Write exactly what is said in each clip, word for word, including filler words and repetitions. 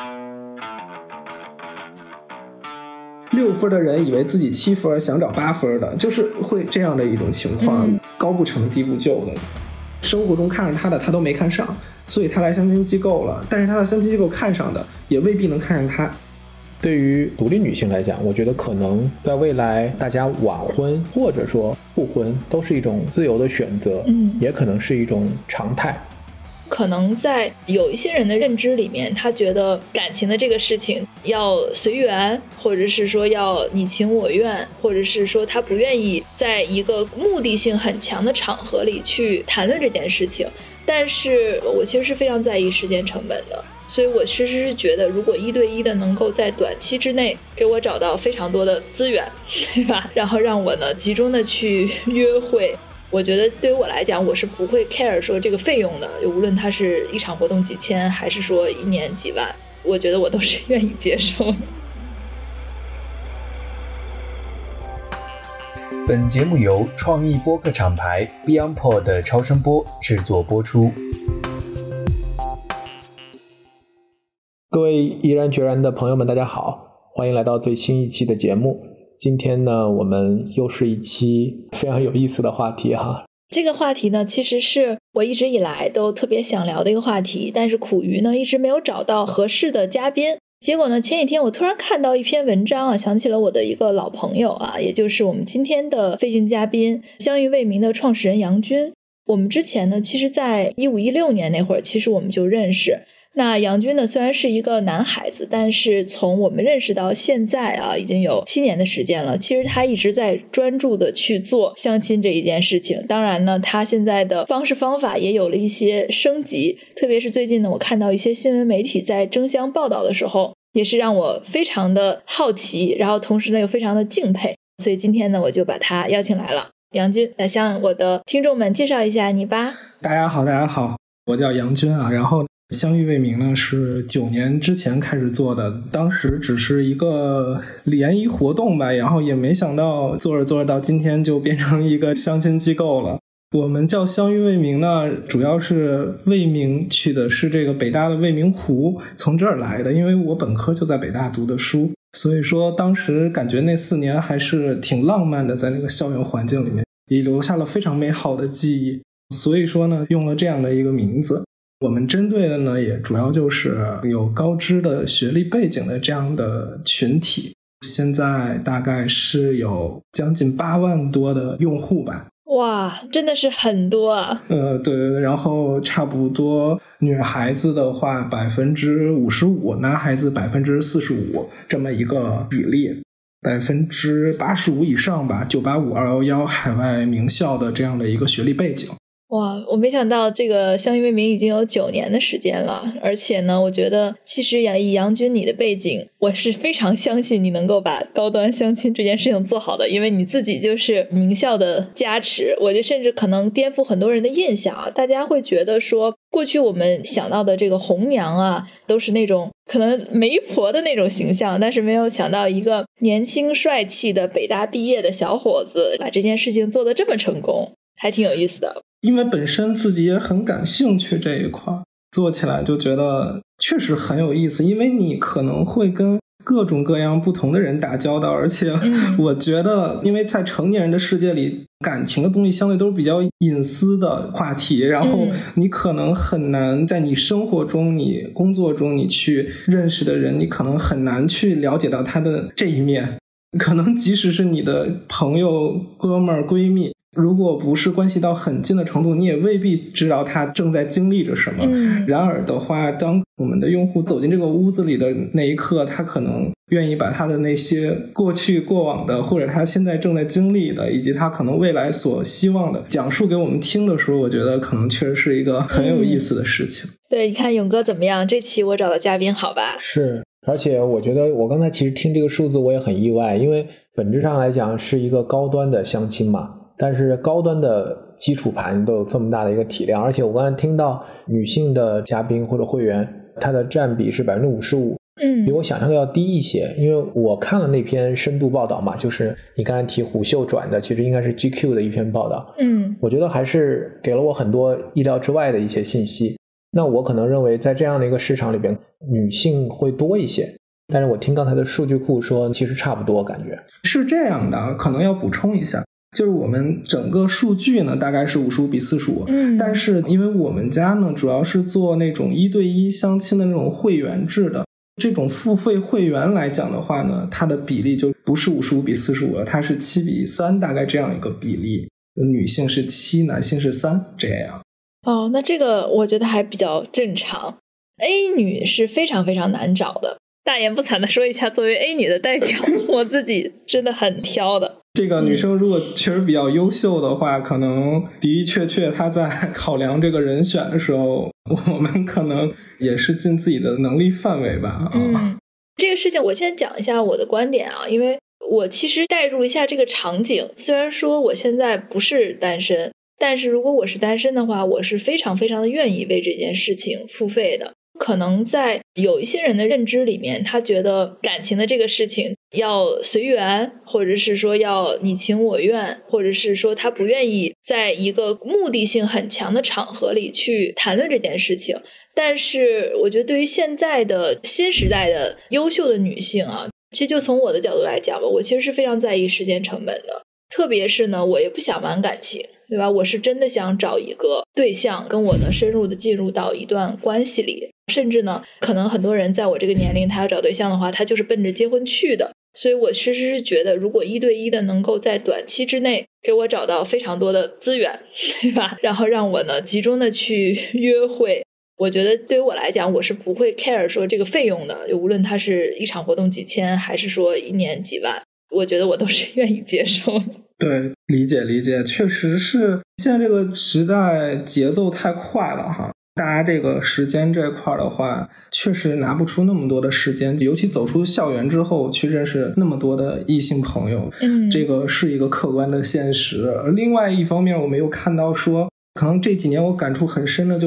六分的人以为自己七分，想找八分的，就是会这样的一种情况，嗯、高不成低不就的。生活中看上他的他都没看上，所以他来相亲机构了，但是他的相亲机构看上的也未必能看上他。 对于独立女性来讲，我觉得可能在未来大家晚婚或者说不婚都是一种自由的选择，嗯，也可能是一种常态。 可能在有一些人的认知里面，他觉得感情的这个事情要随缘，或者是说要你情我愿，或者是说他不愿意在一个目的性很强的场合里去谈论这件事情。但是我其实是非常在意时间成本的，所以我其实是觉得如果一对一的能够在短期之内给我找到非常多的资源，对吧，然后让我呢集中的去约会，我觉得对于我来讲我是不会 care 说这个费用的，无论它是一场活动几千还是说一年几万，我觉得我都是愿意接受的。 本节目由创意播客厂牌 BeyondPod 的超声波制作播出。 各位毅然决然的朋友们大家好，欢迎来到最新一期的节目。今天呢，我们又是一期非常有意思的话题哈。 这个话题呢，其实是我一直以来都特别想聊的一个话题，但是苦于呢一直没有找到合适的嘉宾。结果呢，前几天我突然看到一篇文章啊，想起了我的一个老朋友啊，也就是我们今天的飞行嘉宾相遇为名的创始人杨军。我们之前呢，其实在一五一六年那会儿，其实我们就认识。那杨军呢，虽然是一个男孩子，但是从我们认识到现在啊，已经有七年的时间了。其实他一直在专注的去做相亲这一件事情。当然呢，他现在的方式方法也有了一些升级，特别是最近呢，我看到一些新闻媒体在争相报道的时候，也是让我非常的好奇，然后同时呢又非常的敬佩。所以今天呢，我就把他邀请来了。杨军，来向我的听众们介绍一下你吧。 大家好，大家好，我叫杨军啊，然后相遇为名呢是九年之前开始做的，当时只是一个联谊活动吧，然后也没想到做着做着到今天就变成一个相亲机构了。我们叫相遇为名呢，主要是为名取的是这个北大的未名湖，从这儿来的，因为我本科就在北大读的书，所以说当时感觉那四年还是挺浪漫的，在那个校园环境里面也留下了非常美好的记忆，所以说呢用了这样的一个名字。我们针对的呢也主要就是有高知的学历背景的这样的群体，现在大概是有将近八万多的用户吧。 哇，真的是很多啊。 呃，对对对，然后差不多女孩子的话百分之五十五，男孩子百分之四十五，这么一个比例，百分之八十五以上吧，九八五、二幺幺海外名校的这样的一个学历背景。 哇，我没想到这个相遇为名已经有九年的时间了，而且呢，我觉得其实以杨军你的背景，我是非常相信你能够把高端相亲这件事情做好的，因为你自己就是名校的加持，我觉得甚至可能颠覆很多人的印象啊，大家会觉得说，过去我们想到的这个红娘啊，都是那种可能媒婆的那种形象，但是没有想到一个年轻帅气的北大毕业的小伙子，把这件事情做得这么成功，还挺有意思的。 因为本身自己也很感兴趣这一块，做起来就觉得确实很有意思，因为你可能会跟各种各样不同的人打交道，而且我觉得因为在成年人的世界里，感情的东西相对都是比较隐私的话题，然后你可能很难在你生活中你工作中你去认识的人，你可能很难去了解到他的这一面，可能即使是你的朋友哥们儿闺蜜，如果不是关系到很近的程度，你也未必知道他正在经历着什么、嗯、然而的话，当我们的用户走进这个屋子里的那一刻，他可能愿意把他的那些过去过往的，或者他现在正在经历的，以及他可能未来所希望的讲述给我们听的时候，我觉得可能确实是一个很有意思的事情、嗯、 对，你看勇哥怎么样，这期我找的嘉宾好吧？ 是，而且我觉得我刚才其实听这个数字我也很意外，因为本质上来讲是一个高端的相亲嘛，但是高端的基础盘都有这么大的一个体量，而且我刚才听到女性的嘉宾或者会员，它的占比是 百分之五十五， 嗯，比我想象的要低一些。因为我看了那篇深度报道嘛，就是你刚才提虎嗅转的，其实应该是 G Q 的一篇报道，嗯，我觉得还是给了我很多意料之外的一些信息。 那我可能认为在这样的一个市场里边，女性会多一些。但是我听刚才的数据库说，其实差不多，感觉是这样的，可能要补充一下。就是我们整个数据呢大概是五十五比四十五， 嗯， 但是因为我们家呢主要是做那种一对一相亲的那种会员制的，这种付费会员来讲的话呢，它的比例就不是五十五比四十五了，它是七比三，大概这样一个比例，女性是七，男性是三，这样。 哦，那这个我觉得还比较正常。A 女是非常非常难找的，大言不惭的说一下，作为 A 女的代表，我自己真的很挑的。 这个女生如果确实比较优秀的话，嗯，可能的的确确她在考量这个人选的时候，我们可能也是尽自己的能力范围吧。 嗯，这个事情我先讲一下我的观点啊，因为我其实代入一下这个场景，虽然说我现在不是单身，但是如果我是单身的话，我是非常非常的愿意为这件事情付费的。可能在有一些人的认知里面，他觉得感情的这个事情要随缘，或者是说要你情我愿，或者是说他不愿意在一个目的性很强的场合里去谈论这件事情。但是我觉得对于现在的新时代的优秀的女性啊，其实就从我的角度来讲吧，我其实是非常在意时间成本的。特别是呢，我也不想玩感情，对吧？我是真的想找一个对象，跟我呢深入的进入到一段关系里。甚至呢，可能很多人在我这个年龄，他要找对象的话，他就是奔着结婚去的。所以我其实是觉得，如果一对一的能够在短期之内给我找到非常多的资源，对吧？然后让我呢集中的去约会，我觉得对于我来讲，我是不会 care 说这个费用的，就无论它是一场活动几千，还是说一年几万，我觉得我都是愿意接受的。 对，理解理解，确实是现在这个时代节奏太快了哈。大家这个时间这块的话，确实拿不出那么多的时间，尤其走出校园之后去认识那么多的异性朋友， 嗯， 这个是一个客观的现实。而另外一方面，我们又看到说，可能这几年我感触很深的就是，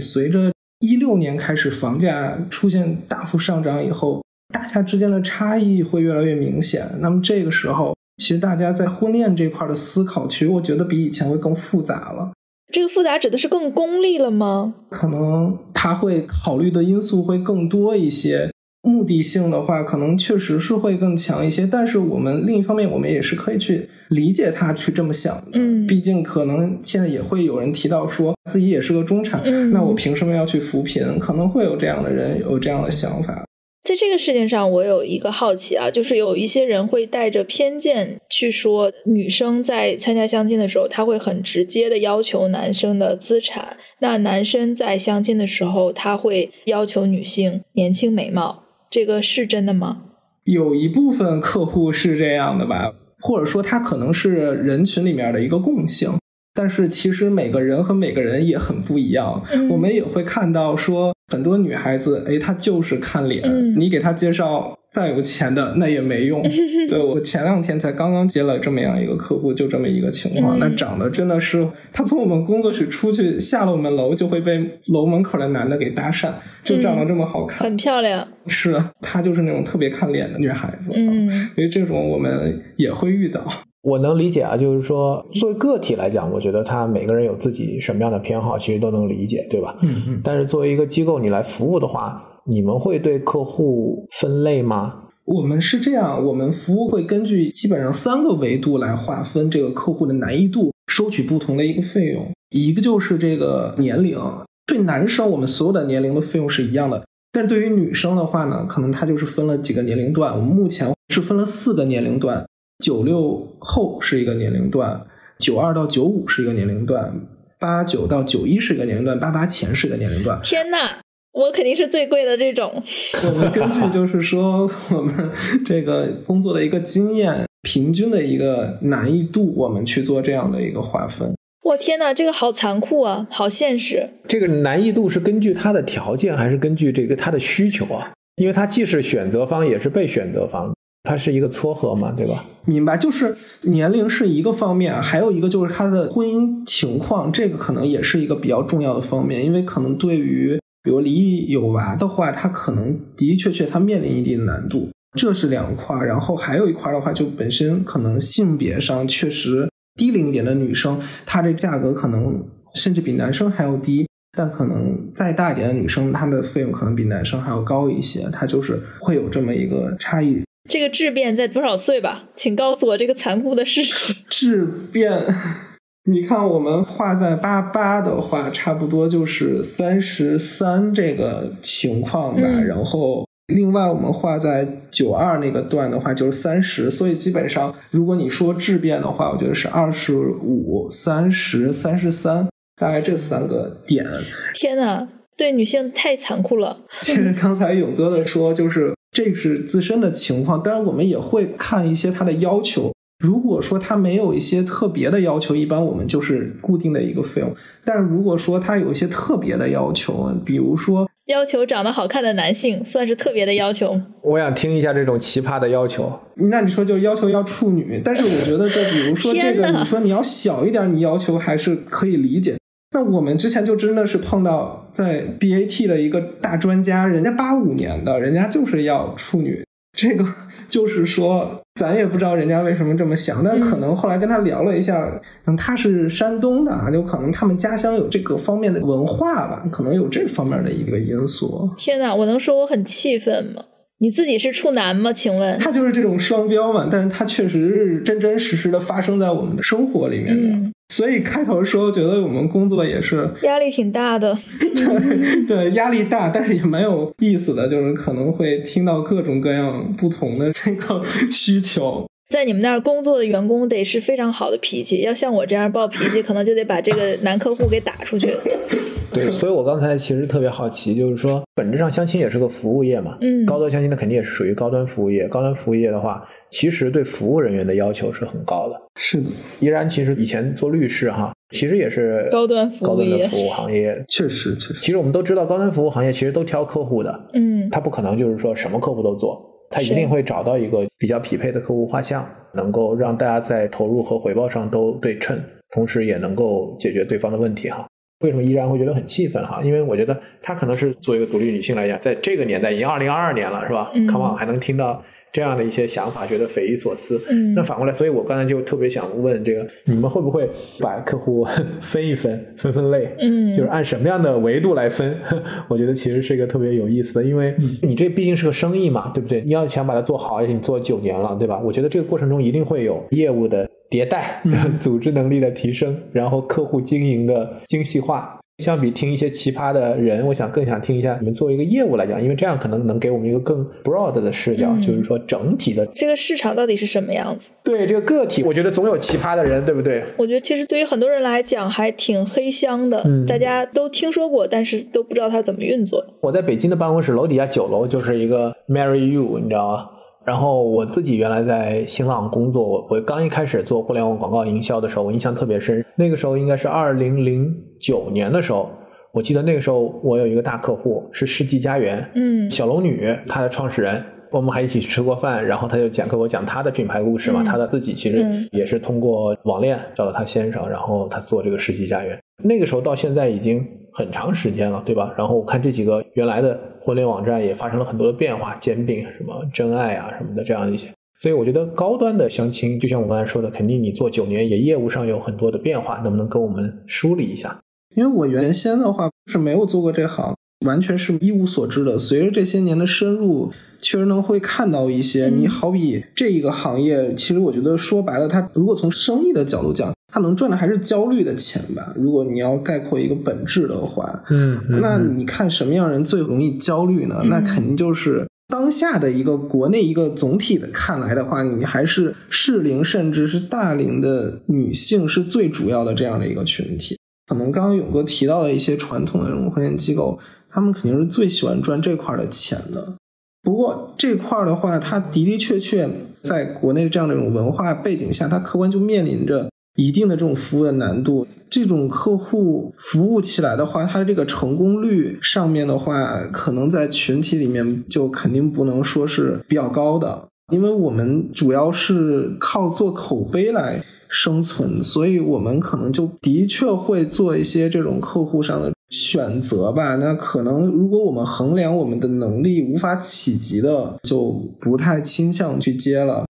随着一六年开始房价出现大幅上涨以后，大家之间的差异会越来越明显。那么这个时候，其实大家在婚恋这块的思考，其实我觉得比以前会更复杂了。 这个复杂指的是更功利了吗？ 可能他会考虑的因素会更多一些，目的性的话可能确实是会更强一些，但是我们另一方面我们也是可以去理解他去这么想的。 嗯， 毕竟可能现在也会有人提到说自己也是个中产，嗯，那我凭什么要去扶贫？可能会有这样的人有这样的想法。 在这个事情上我有一个好奇啊，就是有一些人会带着偏见去说，女生在参加相亲的时候，他会很直接的要求男生的资产，那男生在相亲的时候，他会要求女性年轻美貌，这个是真的吗？ 有一部分客户是这样的吧，或者说他可能是人群里面的一个共性，但是其实每个人和每个人也很不一样。嗯，我们也会看到说很多女孩子，诶，她就是看脸，嗯，你给她介绍再有钱的那也没用。对，我前两天才刚刚接了这么样一个客户，就这么一个情况，嗯，那长得真的是，她从我们工作室出去下了我们楼就会被楼门口的男的给搭讪，就长得这么好看， 嗯，很漂亮。 是，她就是那种特别看脸的女孩子。 嗯， 所以这种我们也会遇到。 我能理解啊，就是说作为个体来讲，我觉得他每个人有自己什么样的偏好其实都能理解，对吧？ 嗯嗯。 但是作为一个机构你来服务的话，你们会对客户分类吗？ 我们是这样，我们服务会根据基本上三个维度来划分这个客户的难易度，收取不同的一个费用。一个就是这个年龄，对男生我们所有的年龄的费用是一样的，但是对于女生的话呢，可能它就是分了几个年龄段，我们目前是分了四个年龄段，九六后是一个年龄段，九二到九五是一个年龄段，八九到九一是一个年龄段，八八前是一个年龄段。 天哪，我肯定是最贵的这种。 我们根据就是说我们这个工作的一个经验，平均的一个难易度，我们去做这样的一个划分。 我天哪，这个好残酷啊，好现实。 这个难易度是根据他的条件还是根据这个他的需求啊？因为他既是选择方也是被选择方，它是一个撮合嘛，对吧？ 明白，就是年龄是一个方面，还有一个就是他的婚姻情况，这个可能也是一个比较重要的方面，因为可能对于比如离异有娃的话，他可能的的确确他面临一定的难度，这是两块。然后还有一块的话，就本身可能性别上确实低龄一点的女生，她这价格可能甚至比男生还要低， 但可能再大一点的女生，她的费用可能比男生还要高一些，她就是会有这么一个差异。 这个质变在多少岁吧？请告诉我这个残酷的事实。 质变，你看我们画在八八的话，差不多就是三十三这个情况吧，嗯、然后另外我们画在九二那个段的话就是三十，所以基本上如果你说质变的话，我觉得是二十五、三十、三十三，大概这三个点。 天哪，对女性太残酷了。 其实刚才勇哥的说就是这是自身的情况，当然我们也会看一些他的要求，如果说他没有一些特别的要求，一般我们就是固定的一个费用，但是如果说他有一些特别的要求，比如说要求长得好看的男性算是特别的要求。 我想听一下这种奇葩的要求。 那你说就要求要处女，但是我觉得就比如说这个你说你要小一点，你要求还是可以理解。那我们之前就真的是碰到在 B A T 的一个大专家，人家八五年的，人家就是要处女，这个就是说咱也不知道人家为什么这么想，但可能后来跟他聊了一下，嗯，他是山东的，就可能他们家乡有这个方面的文化吧，可能有这方面的一个因素。 天哪，我能说我很气愤吗？你自己是处男吗？请问他就是这种双标嘛，但是他确实是真真实实的发生在我们的生活里面的、嗯、所以开头说觉得我们工作也是压力挺大的对对，压力大，但是也蛮有意思的，就是可能会听到各种各样不同的这个需求。 在你们那儿工作的员工得是非常好的脾气，要像我这样暴脾气可能就得把这个男客户给打出去对，所以我刚才其实特别好奇，就是说本质上相亲也是个服务业嘛，嗯，高端相亲的肯定也是属于高端服务业，高端服务业的话其实对服务人员的要求是很高的。 是的， 依然其实以前做律师哈，其实也是高端服务业，高端的服务行业。 确实确实， 其实我们都知道高端服务行业其实都挑客户的，嗯，他不可能就是说什么客户都做，他一定会找到一个比较匹配的客户画像，能够让大家在投入和回报上都对称，同时也能够解决对方的问题哈。为什么依然会觉得很气愤哈？因为我觉得她可能是作为一个独立女性来讲，在这个年代已经二零二二年了是吧、嗯、Come on， 还能听到这样的一些想法，觉得匪夷所思、嗯、那反过来，所以我刚才就特别想问这个，你们会不会把客户分一分分分类，嗯，就是按什么样的维度来分我觉得其实是一个特别有意思的，因为你这毕竟是个生意嘛，对不对？你要想把它做好，而且你做九年了，对吧？我觉得这个过程中一定会有业务的迭代、嗯、组织能力的提升，然后客户经营的精细化。相比听一些奇葩的人，我想更想听一下你们作为一个业务来讲，因为这样可能能给我们一个更 broad 的视角、嗯、就是说整体的这个市场到底是什么样子。 对这个个体，我觉得总有奇葩的人，对不对？ 我觉得其实对于很多人来讲还挺黑箱的、嗯、大家都听说过，但是都不知道它怎么运作。 我在北京的办公室楼底下九楼就是一个 Marry You， 你知道吗？然后我自己原来在新浪工作，我我刚一开始做互联网广告营销的时候，我印象特别深。那个时候应该是二零零九年的时候，我记得那个时候我有一个大客户是世纪佳缘，嗯，小龙女，她的创始人，我们还一起吃过饭，然后他就讲给我讲他的品牌故事嘛，嗯、他的自己其实也是通过网恋找到他先生，然后他做这个世纪佳缘。那个时候到现在已经很长时间了，对吧？然后我看这几个原来的婚恋网站也发生了很多的变化，兼并什么真爱啊什么的这样的一些。所以我觉得高端的相亲，就像我刚才说的，肯定你做九年也业务上有很多的变化，能不能跟我们梳理一下？ 因为我原先的话是没有做过这行，完全是一无所知的。随着这些年的深入，确实能会看到一些、嗯、你好比这一个行业，其实我觉得说白了，它如果从生意的角度讲，它能赚的还是焦虑的钱吧。如果你要概括一个本质的话，嗯，嗯那你看什么样人最容易焦虑呢？嗯、那肯定就是当下的一个国内一个总体的看来的话，你还是适龄甚至是大龄的女性是最主要的这样的一个群体。可能刚刚勇哥提到的一些传统的这种婚恋机构，他们肯定是最喜欢赚这块的钱的。不过这块的话，它的的确确在国内这样的一种文化背景下，它客观就面临着一定的这种服务的难度。这种客户服务起来的话，它这个成功率上面的话，可能在群体里面就肯定不能说是比较高的，因为我们主要是靠做口碑来生存，所以我们可能就的确会做一些这种客户上的选择吧。那可能如果我们衡量我们的能力无法企及的，就不太倾向去接了。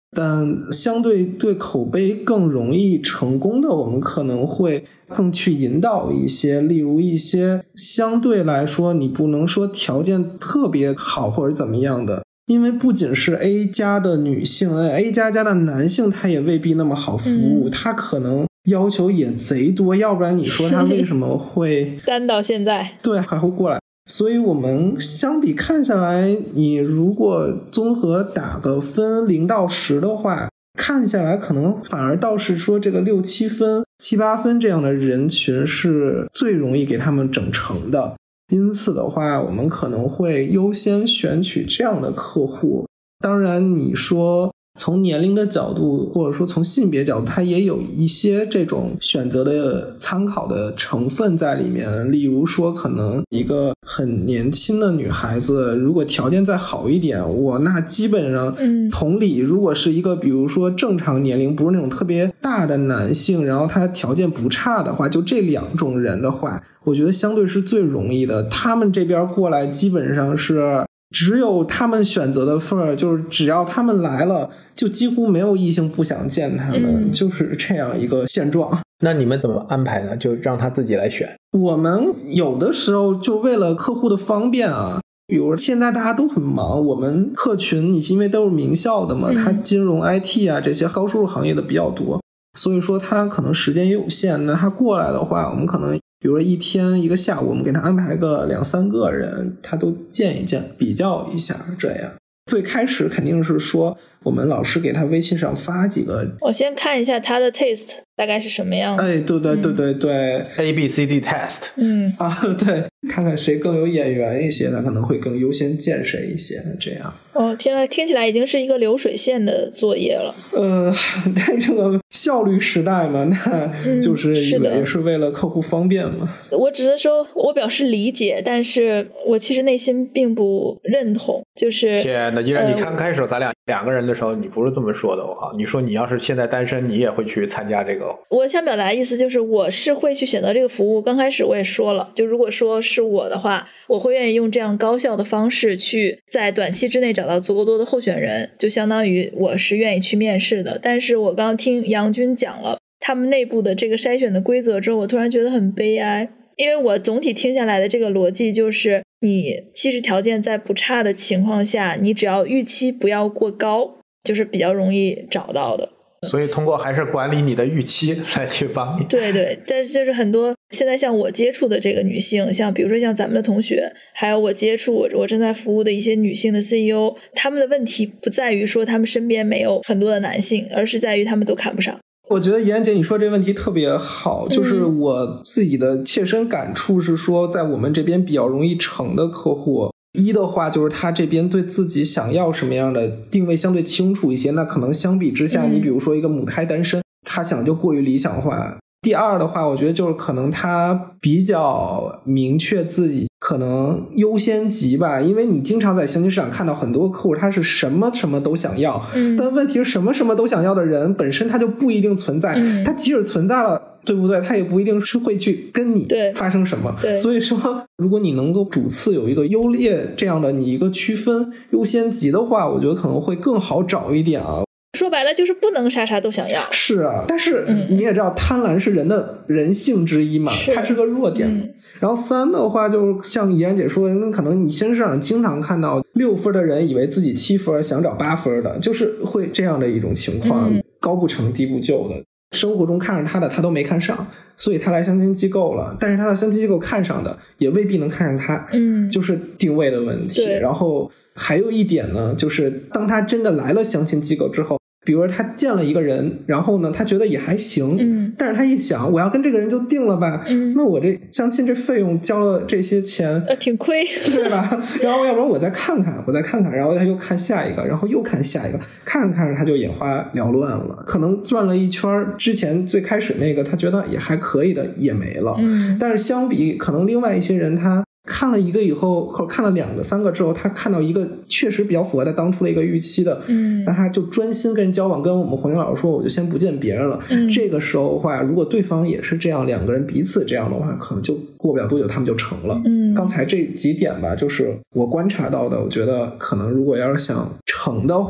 但相对对口碑更容易成功的，我们可能会更去引导一些，例如一些相对来说你不能说条件特别好或者怎么样的，因为不仅是 A 加的女性 A 加加的男性他也未必那么好服务、嗯、他可能要求也贼多，要不然你说他为什么会单到现在， 对，还会过来。所以我们相比看下来，你如果综合打个分零到十的话，看下来可能反而倒是说这个六七分七八分这样的人群是最容易给他们整成的。因此的话，我们可能会优先选取这样的客户。当然你说从年龄的角度或者说从性别角度，它也有一些这种选择的参考的成分在里面。例如说可能一个很年轻的女孩子如果条件再好一点，我那基本上同理，如果是一个比如说正常年龄不是那种特别大的男性，然后他条件不差的话，就这两种人的话，我觉得相对是最容易的。他们这边过来基本上是只有他们选择的份儿，就是只要他们来了，就几乎没有异性不想见他们、嗯、就是这样一个现状。 那你们怎么安排呢？就让他自己来选？ 我们有的时候就为了客户的方便啊，比如现在大家都很忙，我们客群你因为都是名校的嘛，他金融 I T 啊这些高收入行业的比较多，所以说他可能时间也有限，那他过来的话，我们可能比如说一天一个下午，我们给他安排个两三个人，他都见一见比较一下。这样最开始肯定是说我们老师给他微信上发几个， 我先看一下他的 taste 大概是什么样子。 哎，对对对对对、嗯、 A B C D test 嗯啊，对，看看谁更有眼缘一些，他可能会更优先见谁一些，这样。 哦，天啊，听起来已经是一个流水线的作业了。 呃，在这个效率时代嘛，那就是也是为了客户方便嘛、 嗯、我只能说我表示理解，但是我其实内心并不认同。就是天哪，依然你刚开始咱俩、呃、两个人的时候你不是这么说的，我靠，你说你要是现在单身你也会去参加这个。 我想表达的意思就是我是会去选择这个服务，刚开始我也说了，就如果说是我的话，我会愿意用这样高效的方式去在短期之内找到足够多的候选人，就相当于我是愿意去面试的。但是我刚刚听杨军讲了他们内部的这个筛选的规则之后，我突然觉得很悲哀。因为我总体听下来的这个逻辑就是你其实条件在不差的情况下，你只要预期不要过高，就是比较容易找到的。 所以通过还是管理你的预期来去帮你。 对对，但是就是很多现在像我接触的这个女性，像比如说像咱们的同学，还有我接触我正在服务的一些女性的 C E O， 他们的问题不在于说他们身边没有很多的男性，而是在于他们都看不上。 我觉得妍姐你说这问题特别好，就是我自己的切身感触是说，在我们这边比较容易成的客户，一的话就是他这边对自己想要什么样的定位相对清楚一些，那可能相比之下、嗯、你比如说一个母胎单身，他想就过于理想化。第二的话，我觉得就是可能他比较明确自己可能优先级吧，因为你经常在相亲市场看到很多客户他是什么什么都想要、嗯、但问题是什么什么都想要的人本身他就不一定存在、嗯、他即使存在了，对不对，他也不一定是会去跟你发生什么。所以说如果你能够主次有一个优劣这样的你一个区分优先级的话，我觉得可能会更好找一点啊。 说白了就是不能啥啥都想要。 是啊，但是你也知道贪婪是人的人性之一嘛，它是个弱点、嗯、然后三的话就是像妍姐说的，那可能你新市场经常看到六分的人以为自己七分想找八分的，就是会这样的一种情况、嗯、高不成低不就的，生活中看上他的他都没看上，所以他来相亲机构了，但是他的相亲机构看上的也未必能看上他，嗯，就是定位的问题。然后还有一点呢，就是当他真的来了相亲机构之后，比如说他见了一个人，然后呢他觉得也还行，嗯，但是他一想我要跟这个人就定了吧，嗯，那我这相亲这费用交了这些钱呃挺亏， 对吧？然后要不然我再看看我再看看，然后他又看下一个，然后又看下一个，看着看着他就眼花缭乱了，可能转了一圈，之前最开始那个他觉得也还可以的也没了，嗯，但是相比可能另外一些人，他看了一个以后或者看了两个三个之后，他看到一个确实比较符合他当初的一个预期的，嗯，那他就专心跟人交往，跟我们黄云老师说我就先不见别人了、嗯、这个时候的话如果对方也是这样，两个人彼此这样的话，可能就过不了多久他们就成了。嗯，刚才这几点吧，就是我观察到的，我觉得可能如果要是想成的话，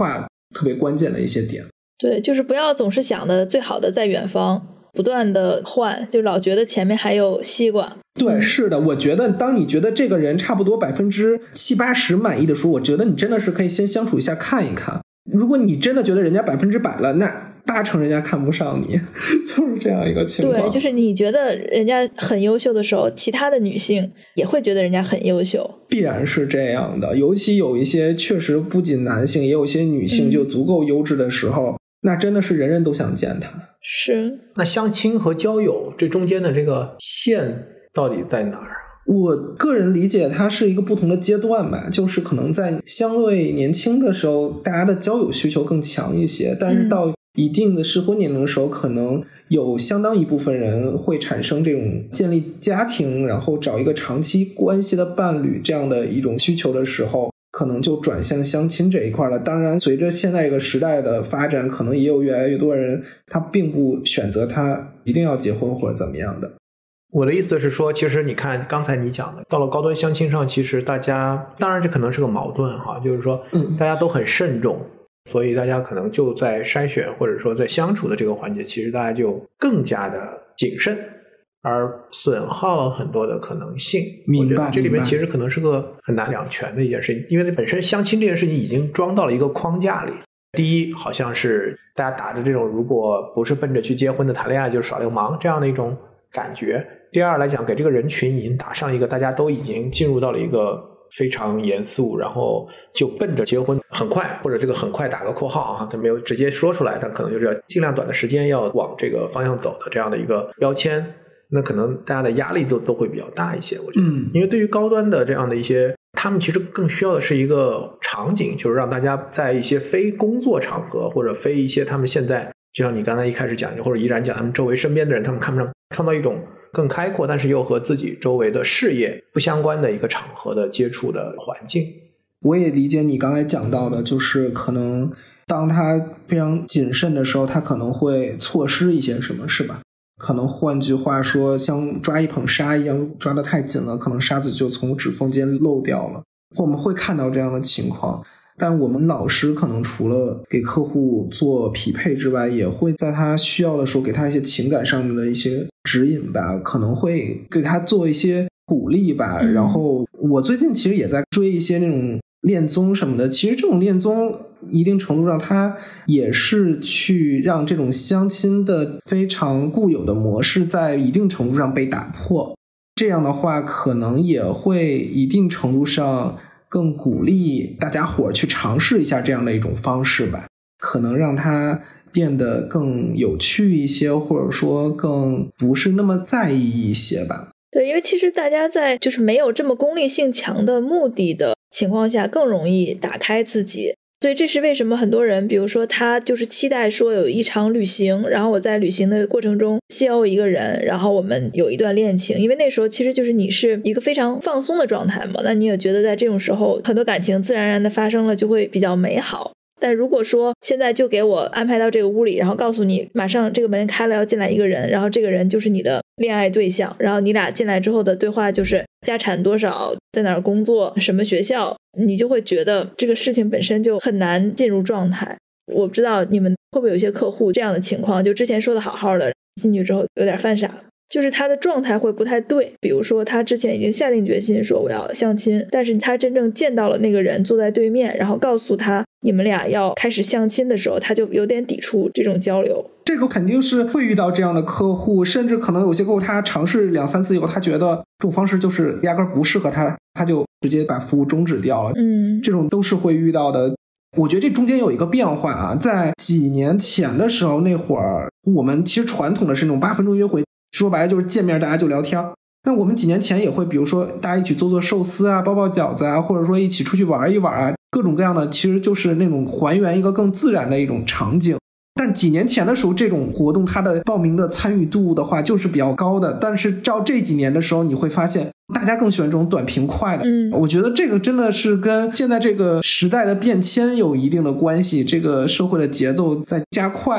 特别关键的一些点。 对，就是不要总是想的最好的在远方，不断的换，就老觉得前面还有西瓜。 对，是的，我觉得当你觉得这个人差不多百分之七八十满意的时候，我觉得你真的是可以先相处一下看一看。如果你真的觉得人家百分之百了，那八成人家看不上你，就是这样一个情况。 对，就是你觉得人家很优秀的时候，其他的女性也会觉得人家很优秀， 必然是这样的。尤其有一些确实不仅男性，也有一些女性就足够优质的时候、嗯、那真的是人人都想见她。 是。 那相亲和交友这中间的这个线到底在哪儿？ 我个人理解它是一个不同的阶段吧，就是可能在相对年轻的时候大家的交友需求更强一些，但是到一定的适婚年龄的时候、嗯、可能有相当一部分人会产生这种建立家庭然后找一个长期关系的伴侣这样的一种需求的时候，可能就转向相亲这一块了。当然随着现在这个时代的发展，可能也有越来越多人他并不选择他一定要结婚或者怎么样的。 我的意思是说，其实你看刚才你讲的到了高端相亲上，其实大家当然这可能是个矛盾哈，就是说大家都很慎重、嗯、所以大家可能就在筛选或者说在相处的这个环节，其实大家就更加的谨慎，而损耗了很多的可能性。 明白。 这里面其实可能是个很难两全的一件事情，因为本身相亲这件事情已经装到了一个框架里。第一，好像是大家打着这种如果不是奔着去结婚的谈恋爱就是耍流氓这样的一种感觉。第二来讲，给这个人群已经打上了一个大家都已经进入到了一个非常严肃，然后就奔着结婚很快，或者这个很快打个括号啊，他没有直接说出来，但可能就是要尽量短的时间要往这个方向走的这样的一个标签，那可能大家的压力都都会比较大一些，我觉得、嗯、因为对于高端的这样的一些，他们其实更需要的是一个场景，就是让大家在一些非工作场合或者非一些他们现在就像你刚才一开始讲或者依然讲他们周围身边的人他们看不上，创造一种更开阔但是又和自己周围的事业不相关的一个场合的接触的环境。 我也理解你刚才讲到的，就是可能当他非常谨慎的时候，他可能会错失一些什么，是吧？可能换句话说，像抓一捧沙一样，抓得太紧了，可能沙子就从指缝间漏掉了。我们会看到这样的情况，但我们老师可能除了给客户做匹配之外，也会在他需要的时候给他一些情感上面的一些指引吧，可能会给他做一些鼓励吧、嗯、然后我最近其实也在追一些那种恋综什么的，其实这种恋综一定程度上它也是去让这种相亲的非常固有的模式在一定程度上被打破，这样的话可能也会一定程度上更鼓励大家伙去尝试一下这样的一种方式吧，可能让它变得更有趣一些，或者说更不是那么在意一些吧。 对，因为其实大家在就是没有这么功利性强的目的的情况下更容易打开自己，所以这是为什么很多人比如说他就是期待说有一场旅行，然后我在旅行的过程中邂逅一个人，然后我们有一段恋情，因为那时候其实就是你是一个非常放松的状态嘛，那你也觉得在这种时候很多感情自然而然的发生了就会比较美好。但如果说现在就给我安排到这个屋里，然后告诉你马上这个门开了要进来一个人，然后这个人就是你的恋爱对象，然后你俩进来之后的对话就是家产多少，在哪儿工作，什么学校，你就会觉得这个事情本身就很难进入状态。我不知道你们会不会有一些客户这样的情况，就之前说的好好的进去之后有点犯傻，就是他的状态会不太对，比如说他之前已经下定决心说我要相亲，但是他真正见到了那个人坐在对面，然后告诉他你们俩要开始相亲的时候，他就有点抵触这种交流。 这个肯定是会遇到这样的客户，甚至可能有些客户他尝试两三次以后，他觉得这种方式就是压根不适合他，他就直接把服务终止掉了。 嗯， 这种都是会遇到的。我觉得这中间有一个变化啊，在几年前的时候，那会儿我们其实传统的是那种八分钟约会，说白了就是见面大家就聊天。那我们几年前也会比如说大家一起做做寿司啊，包包饺子啊，或者说一起出去玩一玩啊，各种各样的，其实就是那种还原一个更自然的一种场景。但几年前的时候这种活动它的报名的参与度的话就是比较高的，但是照这几年的时候你会发现大家更喜欢这种短平快的。 嗯， 我觉得这个真的是跟现在这个时代的变迁有一定的关系，这个社会的节奏在加快吧。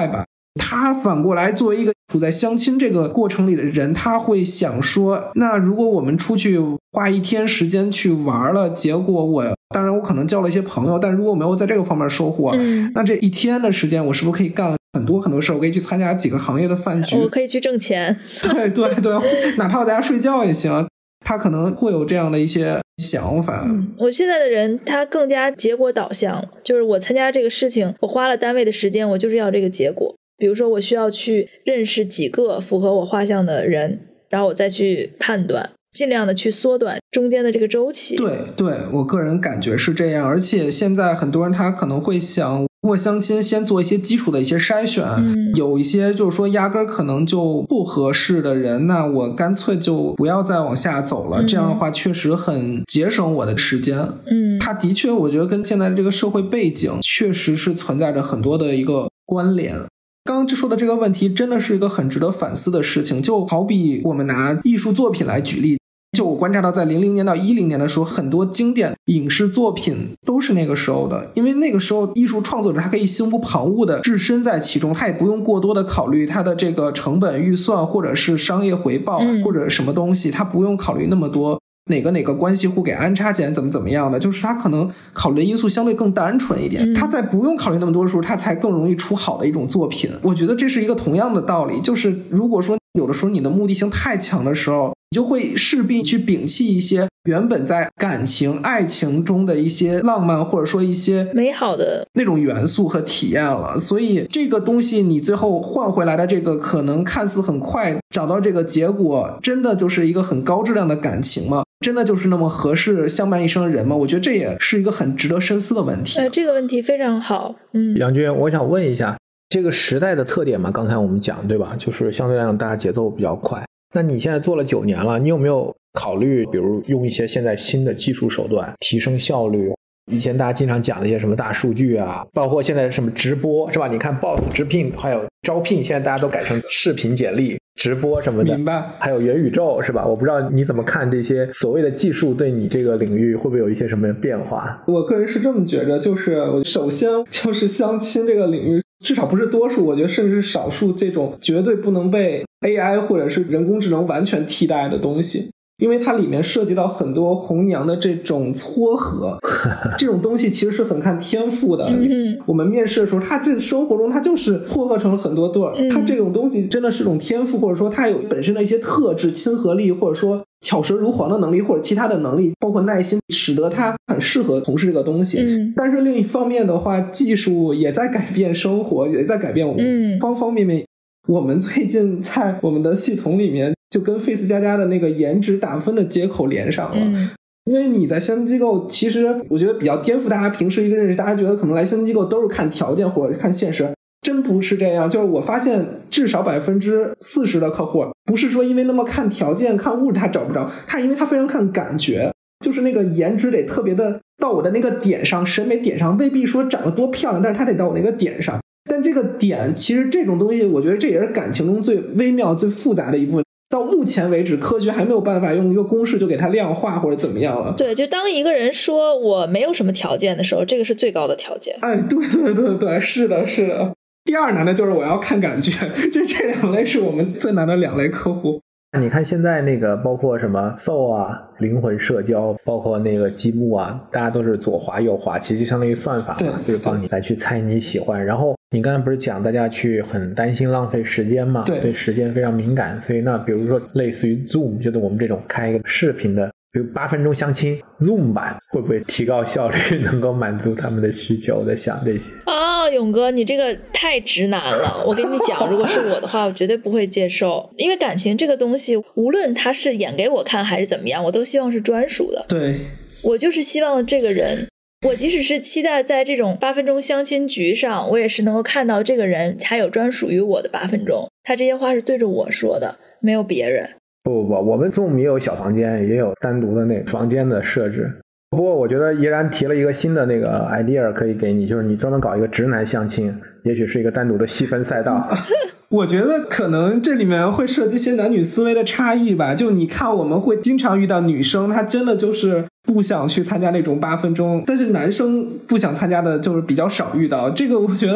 他反过来作为一个处在相亲这个过程里的人，他会想说，那如果我们出去花一天时间去玩了，结果我当然我可能交了一些朋友，但如果没有在这个方面收获、嗯、那这一天的时间我是不是可以干很多很多事，我可以去参加几个行业的饭局， 我可以去挣钱， 对对对，哪怕我在家睡觉也行，他可能会有这样的一些想法、 嗯、我现在的人他更加结果导向，就是我参加这个事情，我花了单位的时间，我就是要这个结果。比如说我需要去认识几个符合我画像的人，然后我再去判断，尽量的去缩短中间的这个周期。 对对，我个人感觉是这样。而且现在很多人他可能会想，如果相亲先做一些基础的一些筛选、嗯、有一些就是说压根可能就不合适的人，那我干脆就不要再往下走了、嗯、这样的话确实很节省我的时间。嗯，它的确我觉得跟现在这个社会背景确实是存在着很多的一个关联。刚刚说的这个问题真的是一个很值得反思的事情，就好比我们拿艺术作品来举例，就我观察到在零零年到一零年的时候，很多经典影视作品都是那个时候的，因为那个时候艺术创作者他可以心无旁骛的置身在其中，他也不用过多的考虑他的这个成本预算或者是商业回报、嗯、或者什么东西，他不用考虑那么多哪个哪个关系户给安插钱怎么怎么样的，就是他可能考虑的因素相对更单纯一点、嗯、他在不用考虑那么多的时候，他才更容易出好的一种作品。我觉得这是一个同样的道理，就是如果说有的时候你的目的性太强的时候，你就会势必去摒弃一些原本在感情爱情中的一些浪漫或者说一些美好的那种元素和体验了。所以这个东西你最后换回来的这个可能看似很快找到这个结果，真的就是一个很高质量的感情吗？真的就是那么合适相伴一生的人吗？我觉得这也是一个很值得深思的问题。 呃，这个问题非常好。嗯， 杨军，我想问一下，这个时代的特点嘛，刚才我们讲对吧，就是相对来讲大家节奏比较快，那你现在做了九年了，你有没有考虑比如用一些现在新的技术手段提升效率？以前大家经常讲的一些什么大数据啊，包括现在什么直播是吧，你看 Boss 直聘还有招聘，现在大家都改成视频简历直播什么的， 明白？ 还有元宇宙是吧？我不知道你怎么看这些所谓的技术对你这个领域会不会有一些什么变化？ 我个人是这么觉着，就是首先就是相亲这个领域至少不是多数，我觉得甚至是少数这种绝对不能被 A I 或者是人工智能完全替代的东西，因为它里面涉及到很多红娘的这种撮合这种东西其实是很看天赋的、嗯、我们面试的时候他这生活中他就是撮合成了很多对儿、嗯、他这种东西真的是种天赋，或者说他有本身的一些特质，亲和力或者说巧舌如簧的能力或者其他的能力，包括耐心，使得他很适合从事这个东西、嗯、但是另一方面的话，技术也在改变生活，也在改变我们方方面面、嗯、我们最近在我们的系统里面就跟 Face 加加的那个颜值打分的接口连上了、嗯、因为你在相亲机构其实我觉得比较颠覆大家平时一个认识，大家觉得可能来相亲机构都是看条件或者看现实，真不是这样。就是我发现至少百分之四十的客户不是说因为那么看条件看物质他找不着，他是因为他非常看感觉，就是那个颜值得特别的到我的那个点上，审美点上，未必说长得多漂亮，但是他得到我那个点上。但这个点其实这种东西我觉得这也是感情中最微妙最复杂的一部分，到目前为止科学还没有办法用一个公式就给它量化或者怎么样了。 对，就当一个人说我没有什么条件的时候，这个是最高的条件。 哎，对对对对，是的是的。第二难的就是我要看感觉，就这两类是我们最难的两类客户。 你看现在那个包括什么 Soul 啊，灵魂社交，包括那个积木啊，大家都是左滑右滑，其实就相当于算法嘛，就是帮你来去猜你喜欢。然后你刚才不是讲大家去很担心浪费时间嘛，对时间非常敏感，所以那比如说类似于 Zoom， 就是我们这种开一个视频的比如八分钟相亲 Zoom 版，会不会提高效率，能够满足他们的需求？我在想这些。 哦，勇哥你这个太直男了，我跟你讲如果是我的话我绝对不会接受，因为感情这个东西无论他是演给我看还是怎么样，我都希望是专属的。 对， 我就是希望这个人，我即使是期待在这种八分钟相亲局上，我也是能够看到这个人他有专属于我的八分钟，他这些话是对着我说的，没有别人。 不不不，我们 Zoom 也有小房间，也有单独的那个房间的设置。不过我觉得依然提了一个新的那个 idea 可以给你，就是你专门搞一个直男相亲，也许是一个单独的细分赛道。 我觉得可能这里面会涉及一些男女思维的差异吧，就你看我们会经常遇到女生她真的就是不想去参加那种八分钟，但是男生不想参加的就是比较少遇到，这个我觉得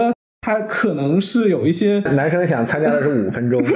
他可能是有一些男生想参加的是五分钟。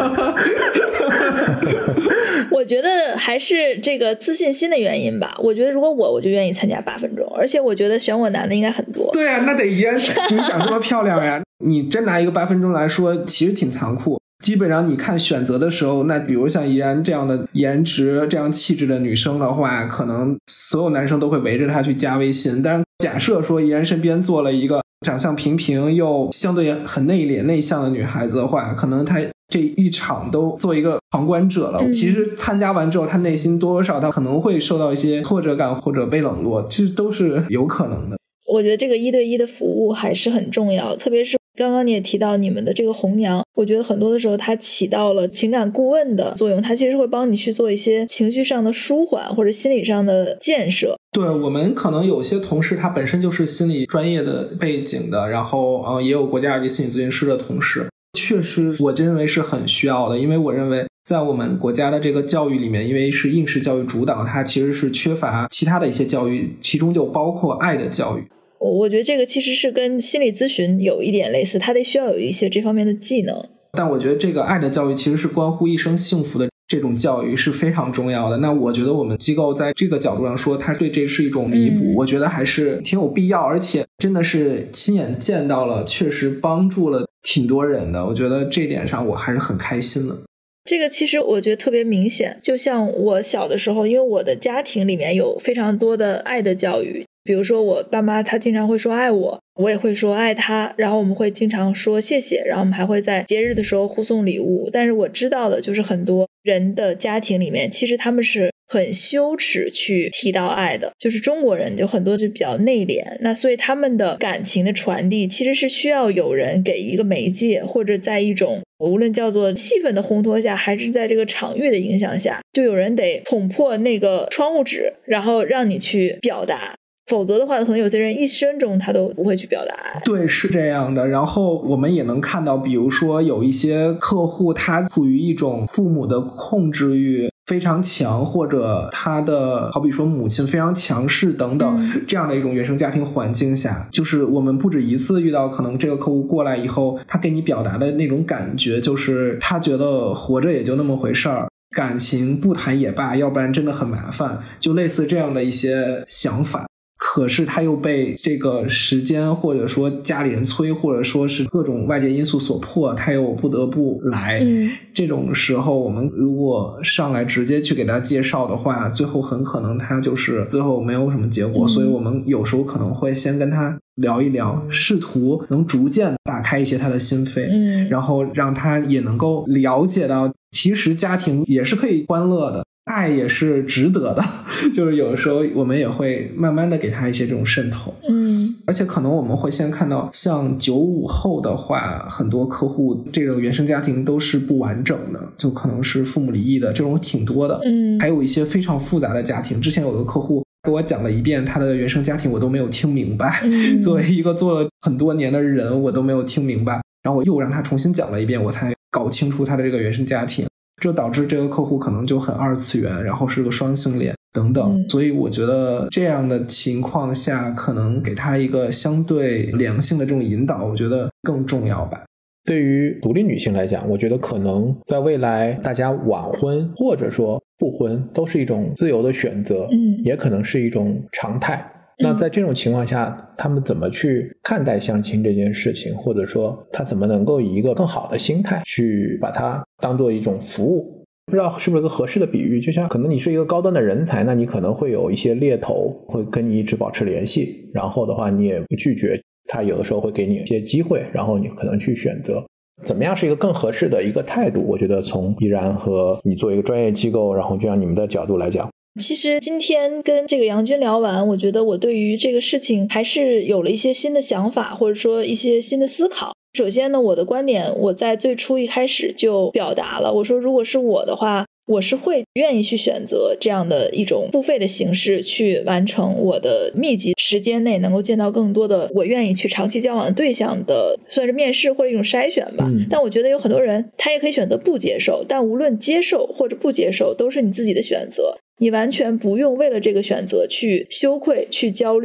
我觉得还是这个自信心的原因吧。我觉得如果我我就愿意参加八分钟，而且我觉得选我男的应该很多。 对啊，那得依然你长这么漂亮呀。你真拿一个八分钟来说，其实挺残酷。基本上你看选择的时候，那比如像怡然这样的颜值这样气质的女生的话，可能所有男生都会围着她去加微信。但是假设说怡然身边坐了一个长相平平又相对很内敛内向的女孩子的话，可能她这一场都做一个旁观者了、嗯、其实参加完之后她内心多多少少可能会受到一些挫折感或者被冷落，其实都是有可能的。 我觉得这个一对一的服务还是很重要，特别是刚刚你也提到你们的这个红娘，我觉得很多的时候它起到了情感顾问的作用，它其实会帮你去做一些情绪上的舒缓或者心理上的建设。 对，我们可能有些同事他本身就是心理专业的背景的，然后、呃、也有国家二级心理咨询师的同事，确实我认为是很需要的。因为我认为在我们国家的这个教育里面，因为是应试教育主导，它其实是缺乏其他的一些教育，其中就包括爱的教育。 我觉得这个其实是跟心理咨询有一点类似，它得需要有一些这方面的技能。 但我觉得这个爱的教育其实是关乎一生幸福的，这种教育是非常重要的。那我觉得我们机构在这个角度上说，它对这是一种弥补、嗯、我觉得还是挺有必要，而且真的是亲眼见到了，确实帮助了挺多人的。我觉得这点上我还是很开心的。 这个其实我觉得特别明显，就像我小的时候，因为我的家庭里面有非常多的爱的教育，比如说我爸妈他经常会说爱我，我也会说爱他，然后我们会经常说谢谢，然后我们还会在节日的时候互送礼物。但是我知道的就是很多人的家庭里面其实他们是很羞耻去提到爱的，就是中国人就很多就比较内敛，那所以他们的感情的传递其实是需要有人给一个媒介，或者在一种无论叫做气氛的烘托下，还是在这个场域的影响下，就有人得捅破那个窗户纸，然后让你去表达。否则的话，可能有些人一生中他都不会去表达爱。 对，是这样的。然后我们也能看到，比如说有一些客户他处于一种父母的控制欲非常强，或者他的好比说母亲非常强势等等、嗯、这样的一种原生家庭环境下，就是我们不止一次遇到，可能这个客户过来以后，他给你表达的那种感觉就是他觉得活着也就那么回事儿，感情不谈也罢，要不然真的很麻烦，就类似这样的一些想法。可是他又被这个时间或者说家里人催，或者说是各种外界因素所迫，他又不得不来、嗯、这种时候我们如果上来直接去给他介绍的话，最后很可能他就是最后没有什么结果、嗯、所以我们有时候可能会先跟他聊一聊，试图能逐渐打开一些他的心扉、嗯、然后让他也能够了解到其实家庭也是可以欢乐的，爱也是值得的，就是有的时候我们也会慢慢的给他一些这种渗透。 嗯， 而且可能我们会先看到像九五后的话，很多客户这种原生家庭都是不完整的，就可能是父母离异的，这种挺多的。 嗯， 还有一些非常复杂的家庭，之前有个客户给我讲了一遍他的原生家庭，我都没有听明白、嗯、作为一个做了很多年的人，我都没有听明白，然后我又让他重新讲了一遍，我才搞清楚他的这个原生家庭，这导致这个客户可能就很二次元，然后是个双性恋等等、嗯、所以我觉得这样的情况下可能给他一个相对良性的这种引导，我觉得更重要吧。 对于独立女性来讲，我觉得可能在未来大家晚婚或者说不婚都是一种自由的选择， 嗯， 也可能是一种常态。那在这种情况下，他们怎么去看待相亲这件事情，或者说他怎么能够以一个更好的心态去把它当做一种服务，不知道是不是一个合适的比喻，就像可能你是一个高端的人才，那你可能会有一些猎头会跟你一直保持联系，然后的话你也不拒绝，他有的时候会给你一些机会，然后你可能去选择怎么样是一个更合适的一个态度。我觉得从依然和你做一个专业机构，然后就像你们的角度来讲， 其实今天跟这个杨军聊完，我觉得我对于这个事情还是有了一些新的想法，或者说一些新的思考。首先呢，我的观点我在最初一开始就表达了，我说如果是我的话，我是会愿意去选择这样的一种付费的形式，去完成我的密集时间内能够见到更多的我愿意去长期交往的对象的，算是面试或者一种筛选吧、嗯、但我觉得有很多人他也可以选择不接受，但无论接受或者不接受都是你自己的选择，你完全不用为了这个选择去羞愧去焦虑。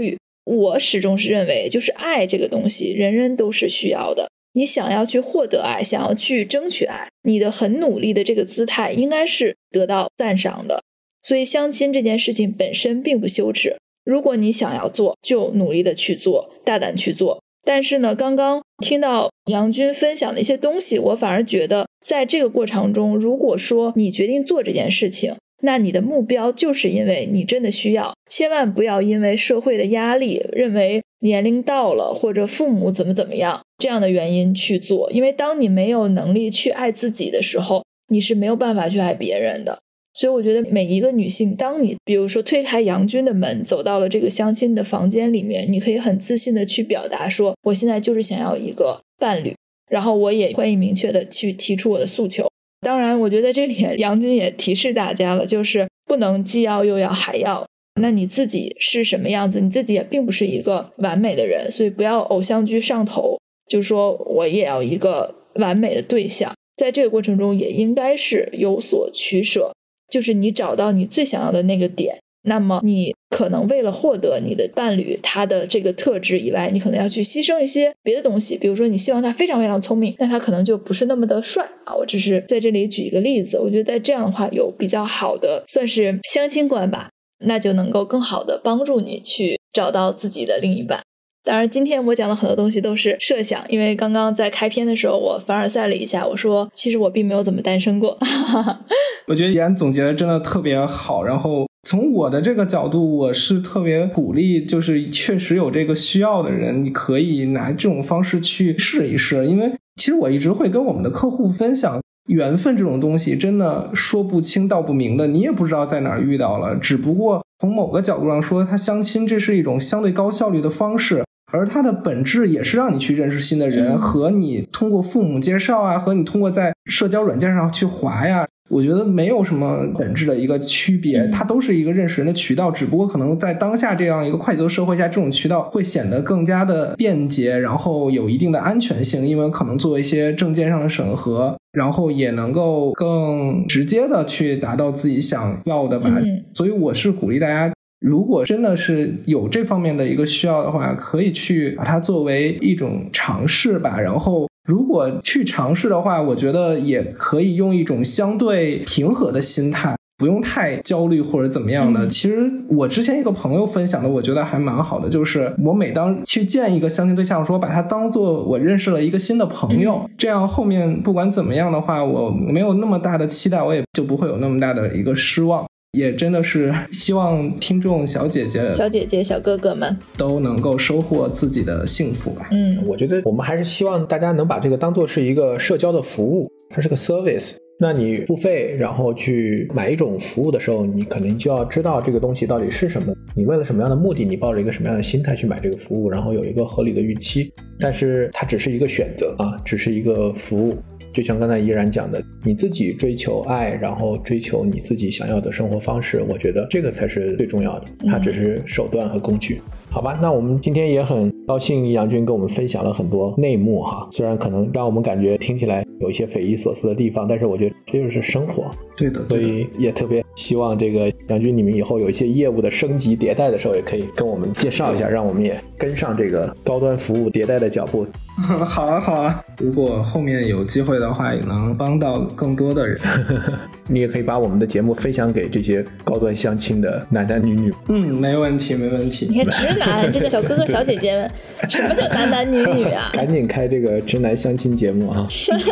我始终是认为，就是爱这个东西人人都是需要的，你想要去获得爱，想要去争取爱，你的很努力的这个姿态应该是得到赞赏的。所以相亲这件事情本身并不羞耻，如果你想要做，就努力的去做，大胆去做。但是呢，刚刚听到杨军分享的一些东西，我反而觉得在这个过程中，如果说你决定做这件事情，那你的目标就是因为你真的需要，千万不要因为社会的压力，认为年龄到了或者父母怎么怎么样这样的原因去做。因为当你没有能力去爱自己的时候，你是没有办法去爱别人的。所以我觉得每一个女性，当你比如说推开杨军的门，走到了这个相亲的房间里面，你可以很自信的去表达说，我现在就是想要一个伴侣，然后我也会明确的去提出我的诉求。当然我觉得这里面杨军也提示大家了，就是不能既要又要还要，那你自己是什么样子，你自己也并不是一个完美的人，所以不要偶像剧上头，就是说我也要一个完美的对象，在这个过程中也应该是有所取舍，就是你找到你最想要的那个点，那么你可能为了获得你的伴侣他的这个特质以外，你可能要去牺牲一些别的东西，比如说你希望他非常非常聪明，那他可能就不是那么的帅啊。我只是在这里举一个例子，我觉得在这样的话有比较好的算是相亲观吧，那就能够更好的帮助你去找到自己的另一半。当然今天我讲的很多东西都是设想，因为刚刚在开篇的时候我凡尔赛了一下，我说其实我并没有怎么单身过我觉得妍总结的真的特别好，然后从我的这个角度，我是特别鼓励就是确实有这个需要的人，你可以拿这种方式去试一试。因为其实我一直会跟我们的客户分享，缘分这种东西真的说不清道不明的，你也不知道在哪儿遇到了，只不过从某个角度上说，它相亲这是一种相对高效率的方式，而它的本质也是让你去认识新的人，和你通过父母介绍啊，和你通过在社交软件上去滑呀，我觉得没有什么本质的一个区别，它都是一个认识人的渠道，只不过可能在当下这样一个快节奏社会下，这种渠道会显得更加的便捷，然后有一定的安全性，因为可能做一些证件上的审核，然后也能够更直接的去达到自己想要的吧。嗯、所以我是鼓励大家，如果真的是有这方面的一个需要的话，可以去把它作为一种尝试吧。然后如果去尝试的话，我觉得也可以用一种相对平和的心态，不用太焦虑或者怎么样的。嗯、其实我之前一个朋友分享的我觉得还蛮好的，就是我每当去见一个相亲对象，说把他当做我认识了一个新的朋友，嗯、这样后面不管怎么样的话，我没有那么大的期待，我也就不会有那么大的一个失望。也真的是希望听众小姐姐小姐姐小哥哥们都能够收获自己的幸福吧。 嗯，我觉得我们还是希望大家能把这个当作是一个社交的服务，它是个 service。那你付费然后去买一种服务的时候，你可能就要知道这个东西到底是什么，你为了什么样的目的，你抱着一个什么样的心态去买这个服务，然后有一个合理的预期。但是它只是一个选择啊，只是一个服务。就像刚才依然讲的，你自己追求爱，然后追求你自己想要的生活方式，我觉得这个才是最重要的，它只是手段和工具。好吧，那我们今天也很高兴杨军跟我们分享了很多内幕哈，虽然可能让我们感觉听起来有一些匪夷所思的地方，但是我觉得这就是生活。 对的， 所以也特别希望这个杨军你们以后有一些业务的升级迭代的时候，也可以跟我们介绍一下，让我们也跟上这个高端服务迭代的脚步。 好啊好啊，如果后面有机会的话，也能帮到更多的人你也可以把我们的节目分享给这些高端相亲的男男女女。 嗯，没问题没问题。 你看直男这个小哥哥小姐姐们什么叫男男女女啊赶紧开这个直男相亲节目啊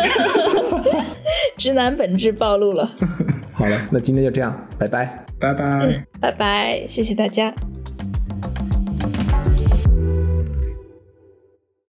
直男本质暴露了好了，那今天就这样，拜拜拜拜、 嗯、拜拜，谢谢大家。